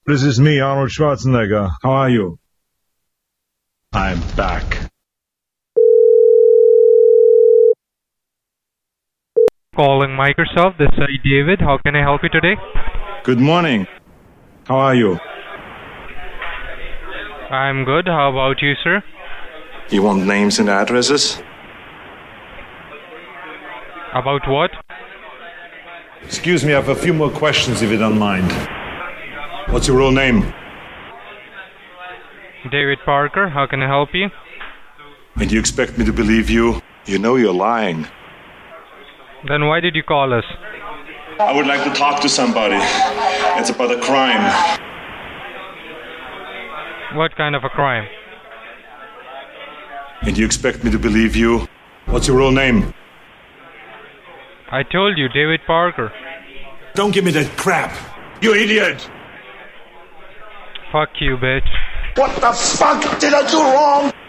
This is me, Arnold Schwarzenegger. How are you? I'm back. Calling Microsoft, this is David. How can I help you today? Good morning. How are you? I'm good. How about you, sir? You want names and addresses? About what? Excuse me, I have a few more questions if you don't mind. What's your real name? David Parker. How can I help you? And you expect me to believe you? You know you're lying. Then why did you call us? I would like to talk to somebody. It's about a crime. What kind of a crime? And you expect me to believe you? What's your real name? I told you, David Parker. Don't give me that crap. You idiot! Fuck you, bitch. What the fuck did I do wrong?